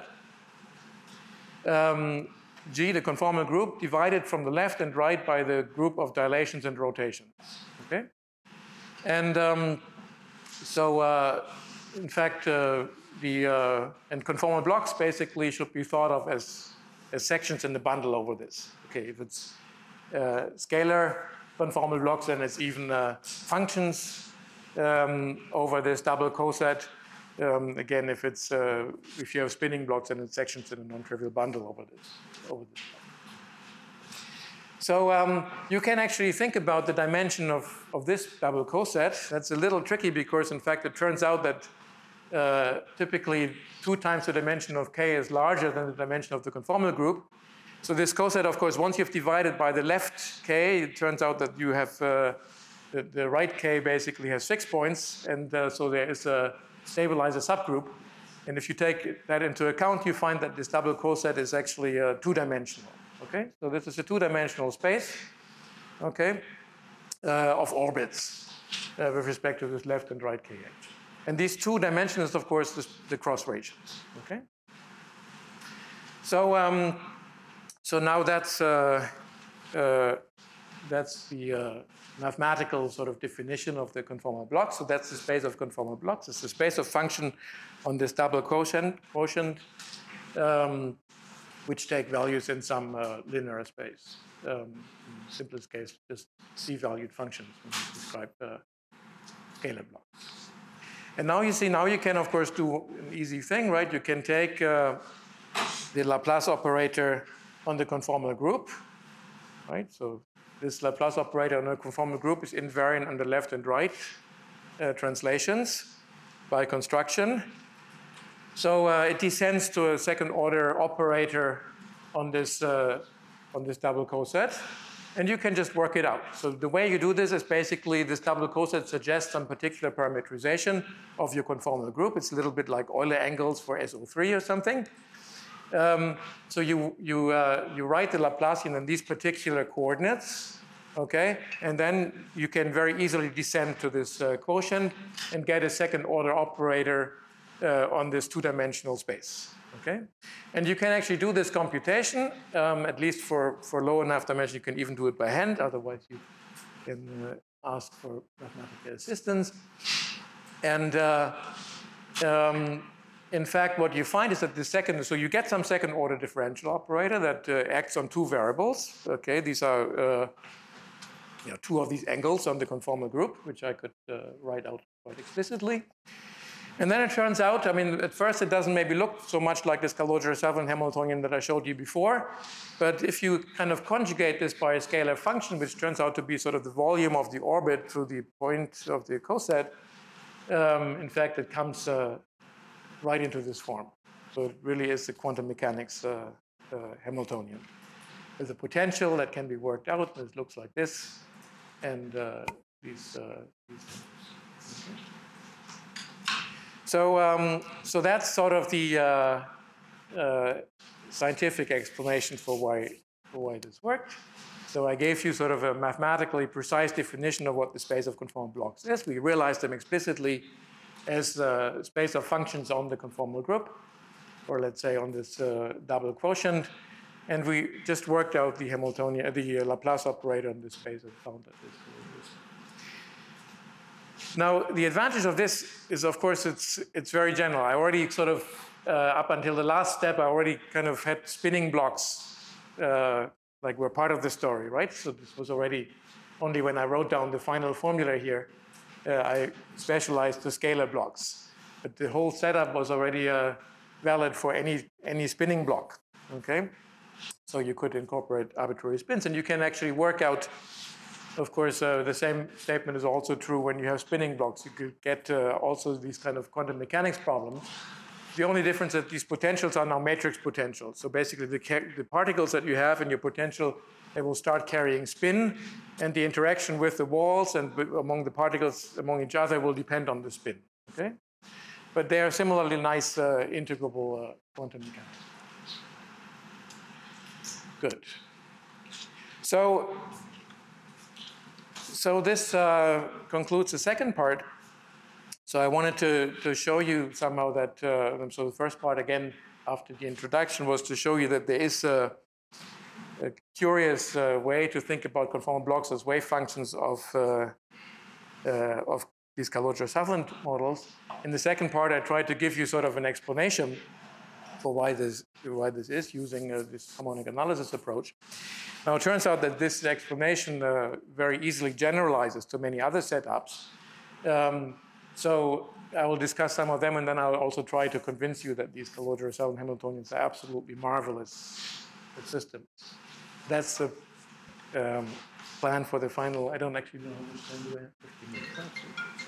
G, the conformal group, divided from the left and right by the group of dilations and rotations, okay? And so, in fact, and conformal blocks basically should be thought of as sections in the bundle over this. Okay, if it's scalar conformal blocks, then it's even functions over this double coset. Again, if it's if you have spinning blocks, then it's sections in a non-trivial bundle over this. So you can actually think about the dimension of this double coset. That's a little tricky because, in fact, it turns out that typically 2 times the dimension of K is larger than the dimension of the conformal group. So this coset, of course, once you've divided by the left K, it turns out that you have the right K basically has 6 points, and so there is a stabilizer subgroup. And if you take that into account, you find that this double coset is actually two-dimensional. Okay, so this is a two-dimensional space. Okay, of orbits with respect to this left and right kh. And these two dimensions, of course, the cross regions. Okay. So so now that's the mathematical sort of definition of the conformal block. So that's the space of conformal blocks. It's the space of function on this double quotient which take values in some linear space. In simplest case, just c-valued functions when you describe scalar blocks. And now you see, now you can, of course, do an easy thing, right? You can take the Laplace operator on the conformal group, right? So this Laplace operator on a conformal group is invariant on the left and right translations by construction. So it descends to a second order operator on this double coset, and you can just work it out. So the way you do this is basically this double coset suggests some particular parametrization of your conformal group. It's a little bit like Euler angles for SO3 or something. So you write the Laplacian in these particular coordinates, okay? And then you can very easily descend to this quotient and get a second order operator on this two-dimensional space, okay? And you can actually do this computation, at least for low enough dimension. You can even do it by hand, otherwise you can ask for mathematical assistance. And in fact, what you find is that the second, so you get some second order differential operator that acts on two variables. Okay, these are two of these angles on the conformal group, which I could write out quite explicitly. And then it turns out, I mean, at first it doesn't maybe look so much like this Calogero-Sutherland Hamiltonian that I showed you before. But if you kind of conjugate this by a scalar function, which turns out to be sort of the volume of the orbit through the point of the coset, in fact, it comes right into this form. So it really is the quantum mechanics Hamiltonian. There's a potential that can be worked out, and it looks like this. And these So that's sort of the scientific explanation for why this worked. So I gave you sort of a mathematically precise definition of what the space of conformal blocks is. We realized them explicitly as the space of functions on the conformal group, or let's say on this double quotient. And we just worked out the Hamiltonian, the Laplace operator on this space and found that this. Now, the advantage of this is, of course, it's very general. I already sort of, up until the last step, I already kind of had spinning blocks, like were part of the story, right? So this was already only when I wrote down the final formula here, I specialized the scalar blocks. But the whole setup was already valid for any spinning block, okay? So you could incorporate arbitrary spins, and you can actually work out. Of course, the same statement is also true when you have spinning blocks. You could get also these kind of quantum mechanics problems. The only difference is that these potentials are now matrix potentials. So basically, the particles that you have in your potential, they will start carrying spin, and the interaction with the walls and among the particles among each other will depend on the spin. Okay, but they are similarly nice integrable quantum mechanics. Good. So this concludes the second part. So I wanted to show you somehow that, so the first part, again, after the introduction, was to show you that there is a curious way to think about conformal blocks as wave functions of these Calogero-Sutherland models. In the second part, I tried to give you sort of an explanation for why this is using this harmonic analysis approach. Now, it turns out that this explanation very easily generalizes to many other setups. So I will discuss some of them, and then I'll also try to convince you that these Calogero-Sutherland Hamiltonians are absolutely marvelous systems. That's the plan for the final. I don't actually know how much time do I have. 15 minutes.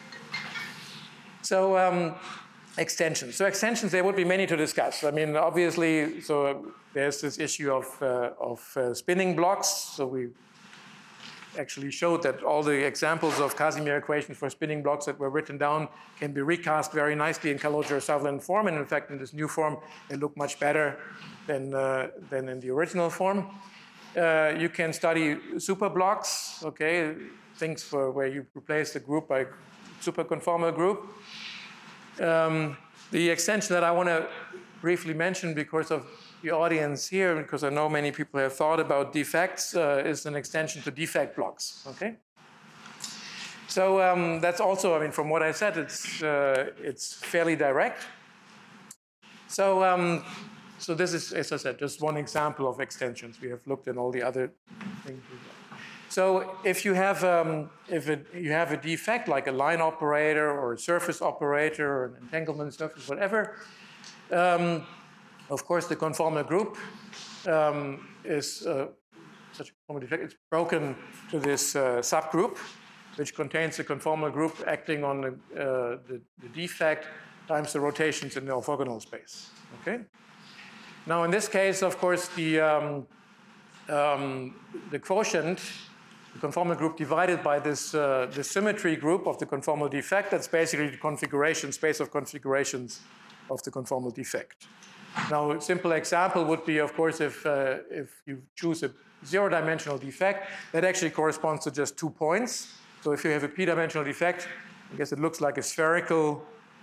So extensions. So extensions, there would be many to discuss. I mean, obviously, so there's this issue of spinning blocks. So we actually showed that all the examples of Casimir equations for spinning blocks that were written down can be recast very nicely in Calogero-Sutherland form. And in fact, in this new form, they look much better than in the original form. You can study superblocks, okay, things for where you replace the group by superconformal group. The extension that I want to briefly mention because of the audience here, because I know many people have thought about defects, is an extension to defect blocks, okay? So that's also, I mean, from what I said, it's fairly direct. So, so this is, as I said, just one example of extensions. We have looked at all the other things. So if you have you have a defect like a line operator or a surface operator or an entanglement surface, whatever, of course the conformal group is such a conformal defect. It's broken to this subgroup, which contains the conformal group acting on the defect times the rotations in the orthogonal space. Okay. Now in this case, of course, the quotient, the conformal group divided by this the symmetry group of the conformal defect, that's basically the configuration, space of configurations of the conformal defect. Now, a simple example would be, of course, if you choose a zero-dimensional defect, that actually corresponds to just 2 points. So if you have a p-dimensional defect, I guess it looks like a spherical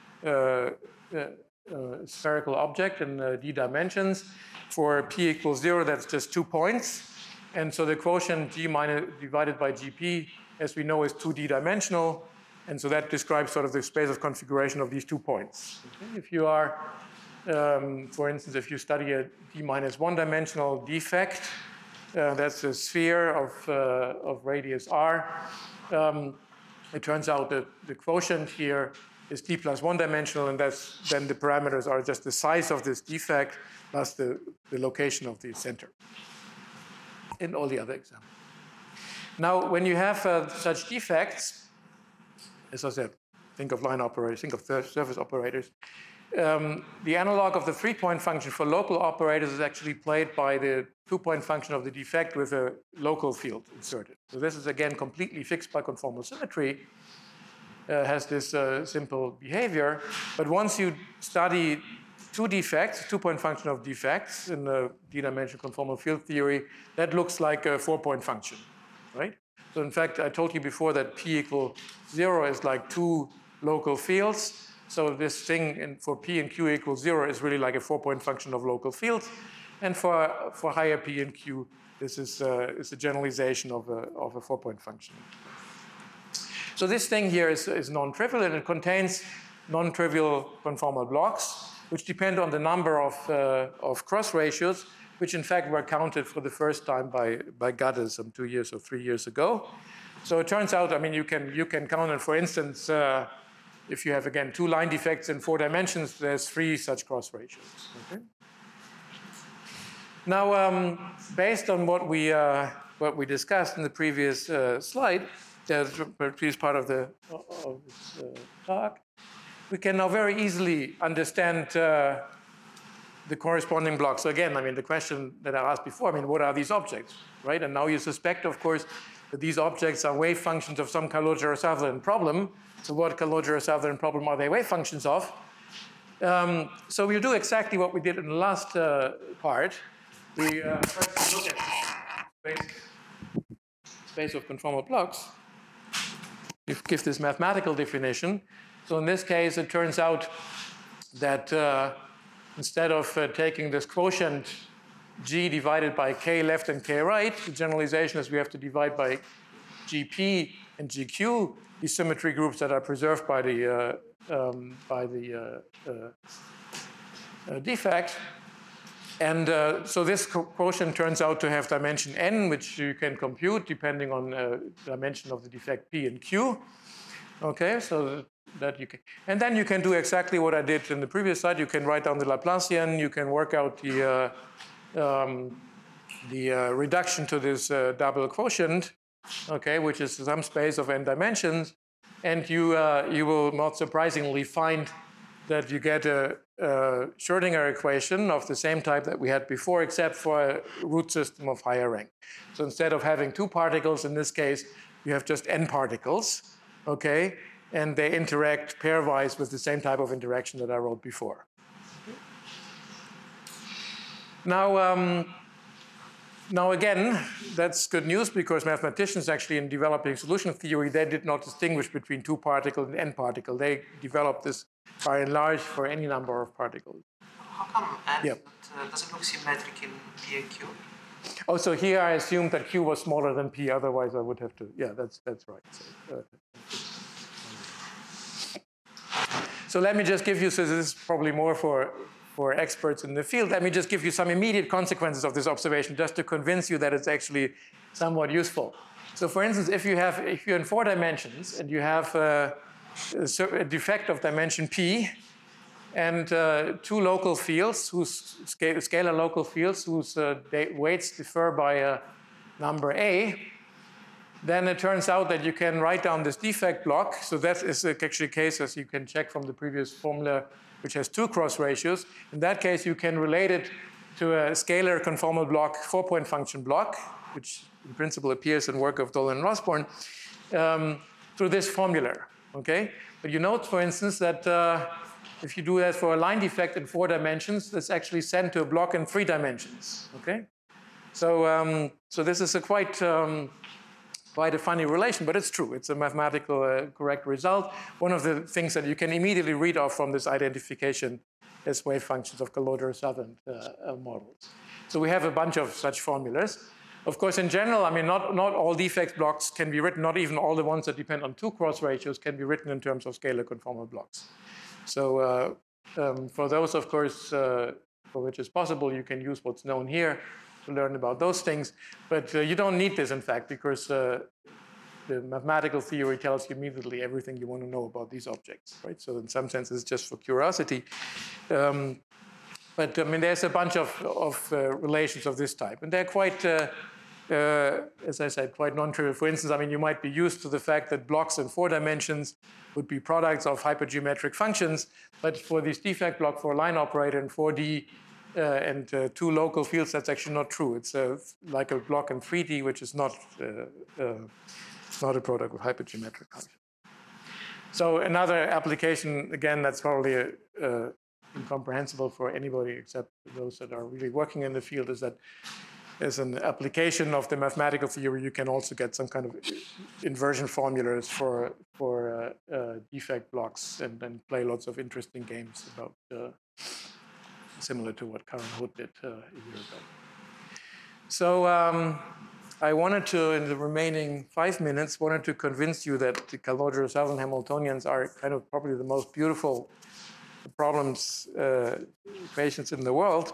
object in d dimensions. For p equals 0, that's just 2 points. And so the quotient g minus divided by gp, as we know, is 2D dimensional. And so that describes sort of the space of configuration of these 2 points. Okay? If you are, for instance, if you study a d minus 1 dimensional defect, that's a sphere of radius r. It turns out that the quotient here is d plus 1 dimensional, and that's then the parameters are just the size of this defect plus the location of the center in all the other examples. Now, when you have such defects, as I said, think of line operators, think of surface operators. The analog of the 3-point function for local operators is actually played by the 2-point function of the defect with a local field inserted. So this is again completely fixed by conformal symmetry, has this simple behavior. But once you study 2 defects, 2-point function of defects in the d-dimensional conformal field theory, that looks like a 4-point function, right? So in fact, I told you before that p equal 0 is like 2 local fields. So this thing for p and q equals 0 is really like a 4-point function of local fields. And for higher p and q, this is a generalization of a 4-point function. So this thing here is non-trivial, and it contains non-trivial conformal blocks, which depend on the number of cross ratios, which in fact were counted for the first time by Gadde some 2 years or 3 years ago. So it turns out, I mean, you can count it, for instance, if you have, again, 2 line defects in 4 dimensions, there's 3 such cross ratios. Okay? Now, based on what we discussed in the previous slide, the previous part of this talk, we can now very easily understand the corresponding blocks. So again, I mean, the question that I asked before, I mean, what are these objects, right? And now you suspect, of course, that these objects are wave functions of some Calogero-Sutherland problem. So what Calogero-Sutherland problem are they wave functions of? So we'll do exactly what we did in the last part. We first look at space of conformal blocks. You give this mathematical definition. So in this case, it turns out that instead of taking this quotient g divided by k left and k right, the generalization is we have to divide by gp and gq, the symmetry groups that are preserved by the defect. And so this quotient turns out to have dimension n, which you can compute depending on dimension of the defect p and q. Okay, so that you can, and then you can do exactly what I did in the previous slide. You can write down the Laplacian. You can work out the reduction to this double quotient, okay, which is some space of n dimensions, and you will not surprisingly find that you get a Schrödinger equation of the same type that we had before, except for a root system of higher rank. So instead of having 2 particles, in this case, you have just n particles, okay? And they interact pairwise with the same type of interaction that I wrote before. Now again, that's good news because mathematicians actually in developing solution theory, they did not distinguish between 2 particle and n particle. They developed this by and large for any number of particles. How come n doesn't look symmetric in P and Q? Oh, so here I assumed that Q was smaller than P, otherwise I would have to, yeah, that's right. So let me just give you, so this is probably more for experts in the field, let me just give you some immediate consequences of this observation just to convince you that it's actually somewhat useful. So for instance, if you're in 4 dimensions and you have a defect of dimension P and 2 local fields, whose scalar local fields, whose weights differ by a number A, then it turns out that you can write down this defect block. So that is actually a case, as you can check from the previous formula, which has 2 cross ratios. In that case, you can relate it to a scalar conformal block, 4-point function block, which in principle appears in work of Dolan and Osborne, through this formula, okay? But you note, for instance, that if you do that for a line defect in 4 dimensions, that's actually sent to a block in 3 dimensions, okay? So, so this is a quite a funny relation, but it's true. It's a mathematical correct result. One of the things that you can immediately read off from this identification is wave functions of Calogero-Sutherland models. So we have a bunch of such formulas. Of course, in general, I mean, not all defect blocks can be written, not even all the ones that depend on 2 cross ratios can be written in terms of scalar conformal blocks. So for those, of course, for which is possible, you can use what's known here to learn about those things. But you don't need this, in fact, because the mathematical theory tells you immediately everything you want to know about these objects, right? So in some sense, it's just for curiosity. But I mean, there's a bunch of relations of this type, and they're quite, as I said, quite non-trivial. For instance, I mean, you might be used to the fact that blocks in 4 dimensions would be products of hypergeometric functions, but for this defect block for a line operator in 4D and 2 local fields, that's actually not true. It's like a block in 3D, which is not a product of hypergeometric functions. So another application, again, that's probably incomprehensible for anybody except those that are really working in the field, is that as an application of the mathematical theory, you can also get some kind of inversion formulas for defect blocks and then play lots of interesting games about similar to what Karen Hood did a year ago. So I wanted to, in the remaining 5 minutes, wanted to convince you that the Calogero-Sutherland Hamiltonians are kind of probably the most beautiful problems, equations in the world.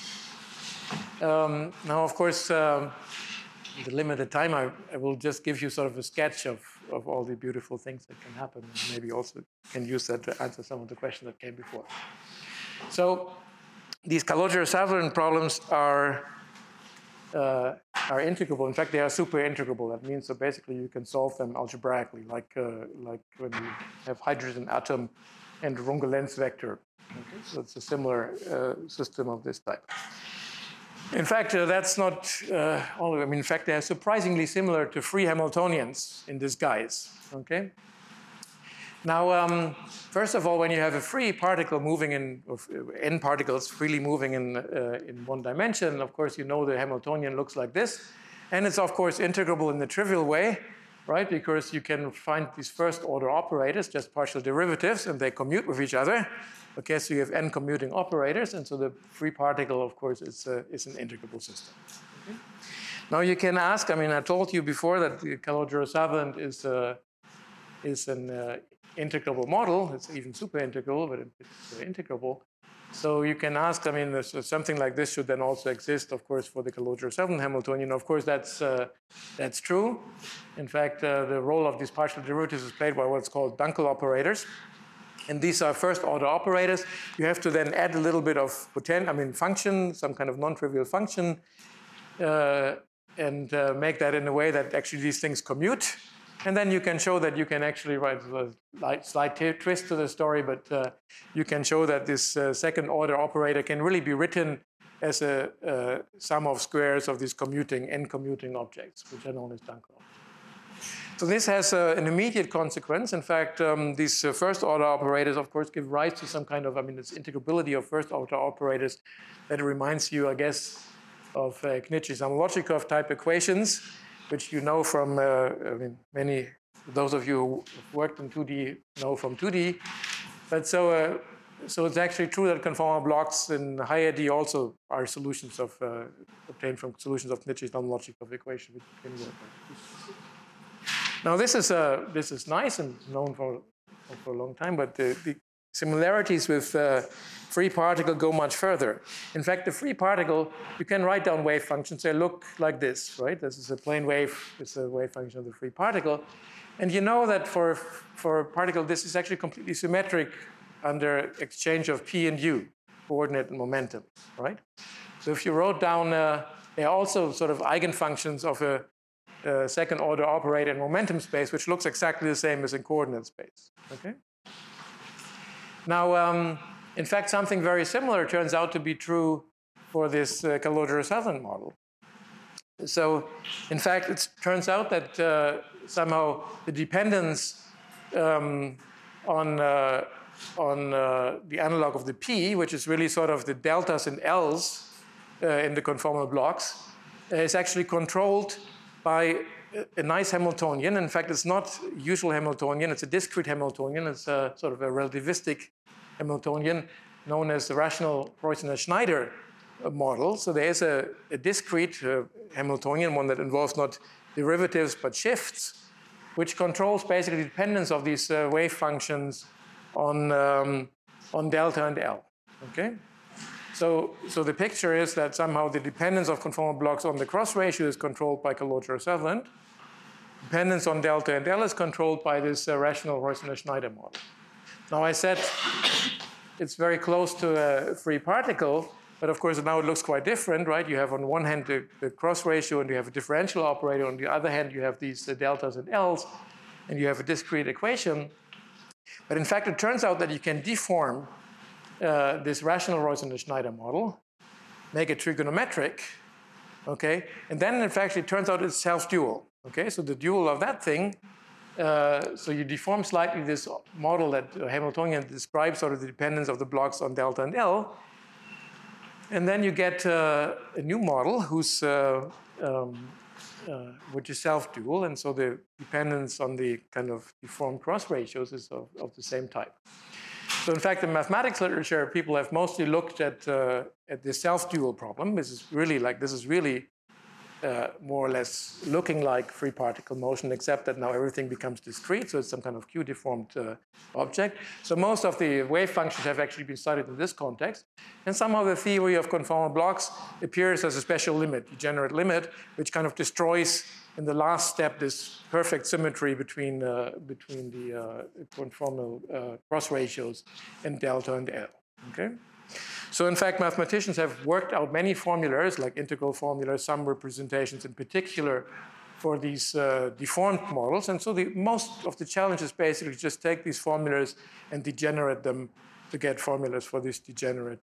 Now, of course, in the limited time, I will just give you sort of a sketch of all the beautiful things that can happen, and maybe also can use that to answer some of the questions that came before. So these Calogero-Sutherland problems are integrable. In fact, they are super integrable. That means that basically you can solve them algebraically, like when you have hydrogen atom and Runge Lenz vector. Okay? So it's a similar system of this type. In fact, that's not all of them. In fact, they are surprisingly similar to free Hamiltonians in disguise. Okay. Now, first of all, when you have a free particle moving in, or n particles freely moving in 1 dimension, of course, you know the Hamiltonian looks like this. And it's, of course, integrable in the trivial way, right? Because you can find these first-order operators, just partial derivatives, and they commute with each other. Okay, so you have n commuting operators, and so the free particle, of course, is an integrable system. Okay? Now, you can ask, I mean, I told you before that the Calogero-Sutherland is an integrable model. It's even super integrable, but it's integrable. So you can ask, I mean, something like this should then also exist, of course, for the Calogero-Sutherland Hamiltonian. Of course, that's true. In fact, the role of these partial derivatives is played by what's called Dunkel operators. And these are first-order operators. You have to then add a little bit of function, some kind of non-trivial function, and make that in a way that actually these things commute. And then you can show that you can actually write a slight twist to the story, but you can show that this second order operator can really be written as a sum of squares of these n-commuting objects, which are known as Dunkl. So this has an immediate consequence. In fact, these first order operators, of course, give rise to some kind of, it's integrability of first order operators that reminds you, I guess, of Knichi-Zamolodchikov type equations, which you know from, many, those of you who worked in 2D know from 2D. But so it's actually true that conformal blocks in higher D also are solutions of, obtained from solutions of Knichi-Zamolodchikov equation, which can work. Now this is nice and known for a long time, but the similarities with free particle go much further. In fact, the free particle, you can write down wave functions. They look like this, right? This is a plane wave. It's a wave function of the free particle. And you know that for a particle, this is actually completely symmetric under exchange of P and U, coordinate and momentum, right? So if you wrote down, there are also sort of eigenfunctions of a second order operator in momentum space, which looks exactly the same as in coordinate space, okay? Now, in fact, something very similar turns out to be true for this Calogero-Sutherland model. So, in fact, it turns out that somehow the dependence on the analog of the P, which is really sort of the deltas and L's in the conformal blocks, is actually controlled by a nice Hamiltonian. In fact, it's not usual Hamiltonian. It's a discrete Hamiltonian. It's sort of a relativistic Hamiltonian known as the rational Preußner-Schneider model. So there is a discrete Hamiltonian, one that involves not derivatives but shifts, which controls basically the dependence of these wave functions on delta and L. Okay? So the picture is that somehow the dependence of conformal blocks on the cross ratio is controlled by Calogero-Sutherland. Dependence on delta and L is controlled by this rational Preußner-Schneider model. Now I said it's very close to a free particle, but of course now it looks quite different, right? You have on one hand the cross ratio and you have a differential operator. On the other hand, you have these deltas and L's, and you have a discrete equation. But in fact, it turns out that you can deform this rational Preußner-Schneider model, make it trigonometric, okay? And then in fact, it turns out it's self-dual, okay? So the dual of that thing, so you deform slightly this model that Hamiltonian describes sort of the dependence of the blocks on delta and L, and then you get a new model whose which is self-dual, and so the dependence on the kind of deformed cross ratios is of the same type. So in fact, in mathematics literature, people have mostly looked at the self-dual problem. This is really more or less looking like free particle motion, except that now everything becomes discrete, so it's some kind of Q-deformed object. So most of the wave functions have actually been studied in this context. And somehow the theory of conformal blocks appears as a special limit, degenerate limit, which kind of destroys in the last step this perfect symmetry between the conformal cross ratios and delta and L, okay? So in fact, mathematicians have worked out many formulas, like integral formulas, some representations in particular for these deformed models. And so most of the challenge is basically just take these formulas and degenerate them to get formulas for this degenerate.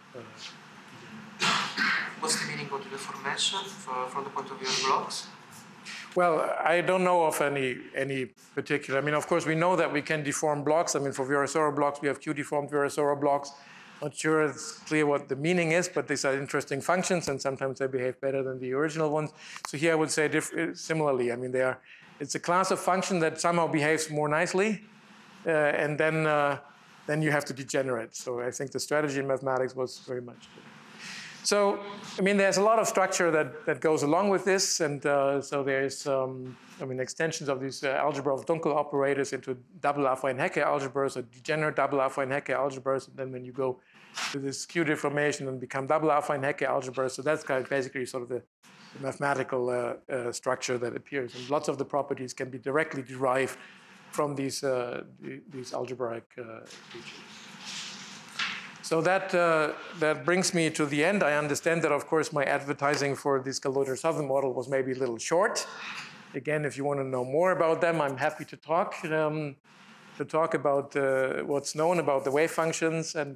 What's the meaning of the deformation from the point of view of blocks? Well, I don't know of any particular. I mean, of course, we know that we can deform blocks. I mean, for Virasoro blocks, we have Q-deformed Virasoro blocks. Not sure it's clear what the meaning is, but these are interesting functions, and sometimes they behave better than the original ones. So here I would say similarly. I mean, it's a class of function that somehow behaves more nicely, and then you have to degenerate. So I think the strategy in mathematics was very much good. So, I mean, there's a lot of structure that goes along with this, and so there's, extensions of these algebra of Dunkl operators into double Afrin-Hecke algebras, or degenerate double Afrin-Hecke algebras, and then when you go to this Q deformation and become double Afrin-Hecke algebras, so that's kind of basically sort of the mathematical structure that appears, and lots of the properties can be directly derived from these algebraic features. So that brings me to the end. I understand that, of course, my advertising for this Calogero-Sutherland model was maybe a little short. Again, if you want to know more about them, I'm happy to talk about what's known about the wave functions and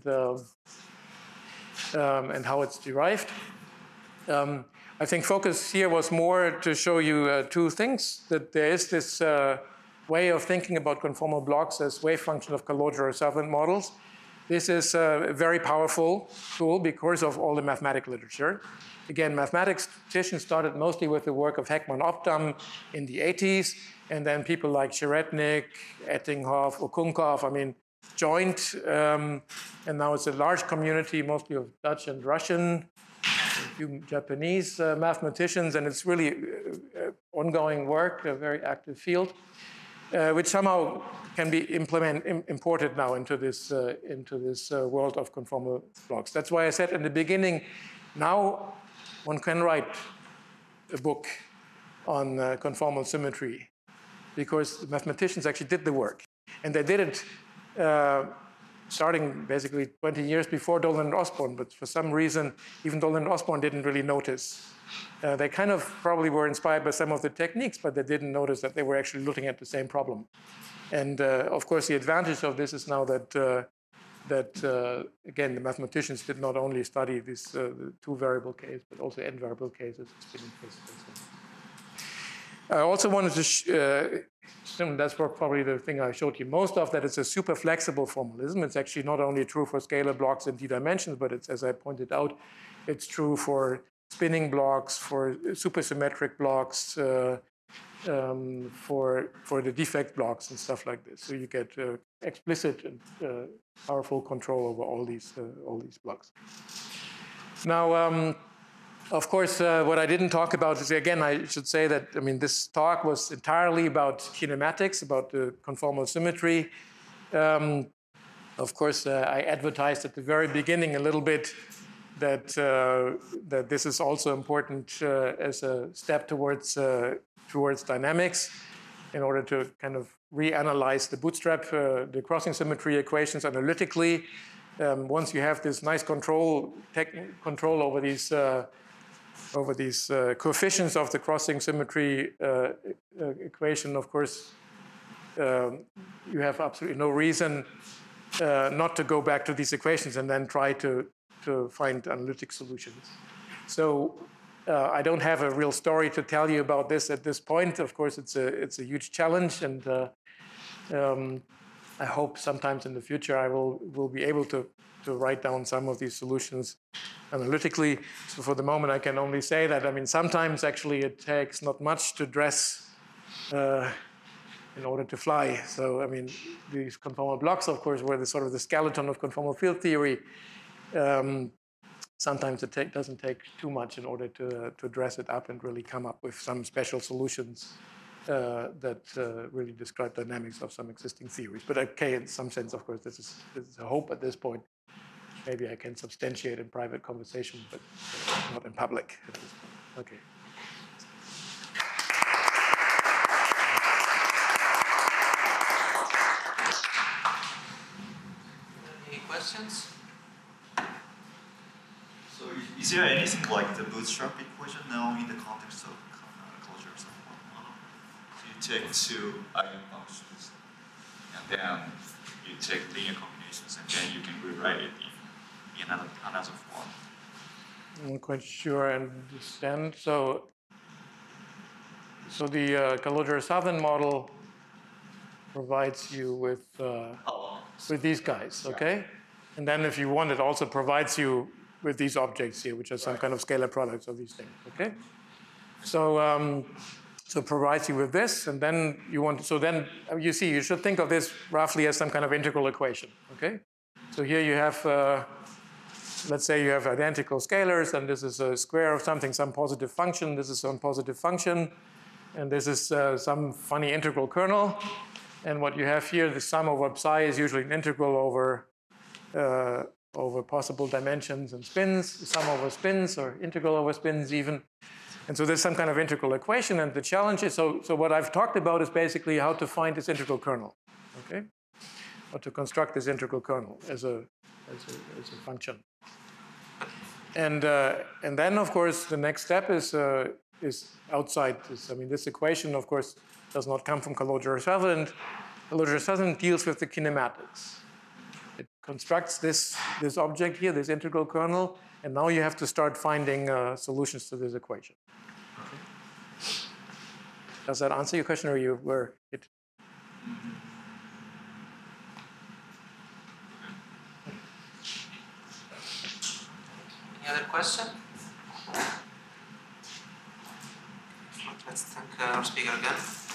how it's derived. I think focus here was more to show you two things, that there is this way of thinking about conformal blocks as wave function of Calogero-Sutherland models. This is a very powerful tool because of all the mathematical literature. Again, mathematicians started mostly with the work of Heckman Opdam in the 80s, and then people like Cherednik, Ettinghoff, Okunkov, joined, and now it's a large community, mostly of Dutch and Russian, a few Japanese mathematicians, and it's really ongoing work, a very active field, which somehow can be imported now into this world of conformal blocks. That's why I said in the beginning, now one can write a book on conformal symmetry, because the mathematicians actually did the work. And they did it starting basically 20 years before Dolan and Osborne, but for some reason, even Dolan and Osborne didn't really notice. They kind of probably were inspired by some of the techniques, but they didn't notice that they were actually looking at the same problem. And of course, the advantage of this is now that, again, the mathematicians did not only study this two-variable case, but also n-variable cases, spinning cases, and so on. I also wanted to that's probably the thing I showed you most of, that it's a super flexible formalism. It's actually not only true for scalar blocks in d dimensions, but it's, as I pointed out, it's true for spinning blocks, for supersymmetric blocks, for the defect blocks and stuff like this. So you get explicit and powerful control over all these blocks. Now, of course, what I didn't talk about is, again, I should say that, this talk was entirely about kinematics, about the conformal symmetry. Of course, I advertised at the very beginning a little bit that this is also important as a step towards dynamics, in order to kind of reanalyze the bootstrap, the crossing symmetry equations analytically. Once you have this nice control over these coefficients of the crossing symmetry equation, of course, you have absolutely no reason not to go back to these equations and then try to find analytic solutions. So I don't have a real story to tell you about this at this point. Of course, it's a huge challenge, and I hope sometimes in the future I will be able to write down some of these solutions analytically. So for the moment, I can only say that, sometimes actually it takes not much to dress in order to fly. So, these conformal blocks, of course, were the sort of the skeleton of conformal field theory. Sometimes it doesn't take too much in order to dress it up and really come up with some special solutions that really describe dynamics of some existing theories. But okay, in some sense, of course, this is a hope at this point. Maybe I can substantiate in private conversation, but not in public at this point. Okay. Any questions? So is there anything like the bootstrap equation now in the context of Calogero-Sutherland model? So you take two eigenfunctions, and then you take linear combinations, and then you can rewrite it in another form. I'm not quite sure I understand. So the Calogero-Sutherland model provides you with these guys, okay? And then if you want, it also provides you with these objects here, which are some kind of scalar products of these things, okay? So so it provides you with this, and then then you see, you should think of this roughly as some kind of integral equation, okay? So here you have, let's say you have identical scalars, and this is a square of something, some positive function, this is some positive function, and this is some funny integral kernel. And what you have here, the sum over psi is usually an integral over possible dimensions and spins, the sum over spins, or integral over spins even. And so there's some kind of integral equation, and the challenge is, so what I've talked about is basically how to find this integral kernel, okay? How to construct this integral kernel as a function. And then, of course, the next step is is outside this. I mean, this equation, of course, does not come from Kalogero-Sutherland. Kalogero-Sutherland deals with the kinematics. It constructs this object here, this integral kernel, and now you have to start finding solutions to this equation. Does that answer your question, or you were it? Any other question? If not, let's thank our speaker again.